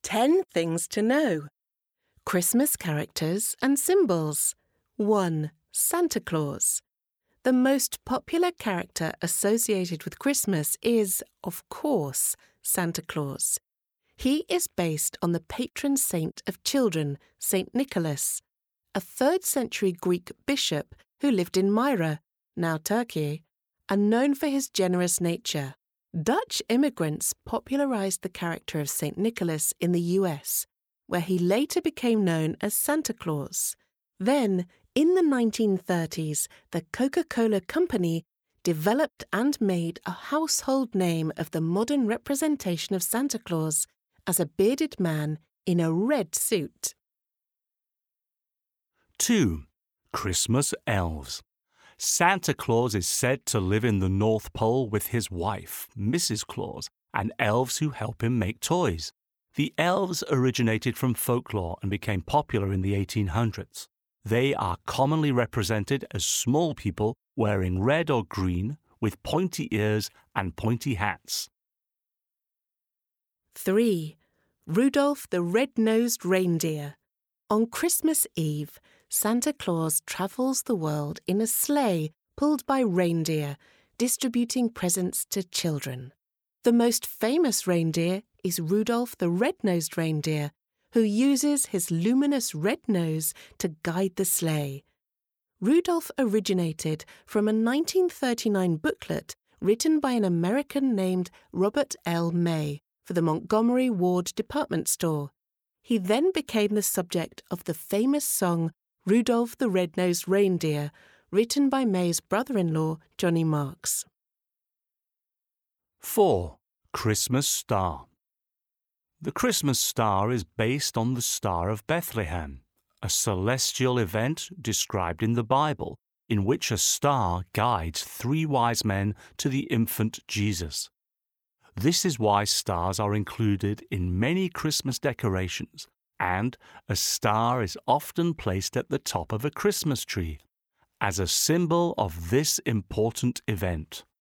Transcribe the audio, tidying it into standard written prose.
10 things to know. Christmas characters and symbols. 1. Santa Claus. The most popular character associated with Christmas is, of course, Santa Claus. He is based on the patron saint of children, Saint Nicholas, a 3rd century Greek bishop who lived in Myra, now Turkey, and known for his generous nature. Dutch immigrants popularized the character of Saint Nicholas in the US, where he later became known as Santa Claus. Then, in the 1930s, the Coca-Cola Company developed and made a household name of the modern representation of Santa Claus as a bearded man in a red suit. 2. Christmas elves. Santa Claus is said to live in the North Pole with his wife, Mrs. Claus, and elves who help him make toys. The elves originated from folklore and became popular in the 1800s. They are commonly represented as small people wearing red or green with pointy ears and pointy hats. 3. Rudolph the Red-Nosed Reindeer. On Christmas Eve, Santa Claus travels the world in a sleigh pulled by reindeer, distributing presents to children. The most famous reindeer is Rudolph the Red-Nosed Reindeer, who uses his luminous red nose to guide the sleigh. Rudolph originated from a 1939 booklet written by an American named Robert L. May for the Montgomery Ward department store. He then became the subject of the famous song Rudolph the Red-Nosed Reindeer, written by May's brother-in-law, Johnny Marks. 4. Christmas Star. The Christmas star is based on the Star of Bethlehem, a celestial event described in the Bible, in which a star guides 3 wise men to the infant Jesus. This is why stars are included in many Christmas decorations, and a star is often placed at the top of a Christmas tree as a symbol of this important event.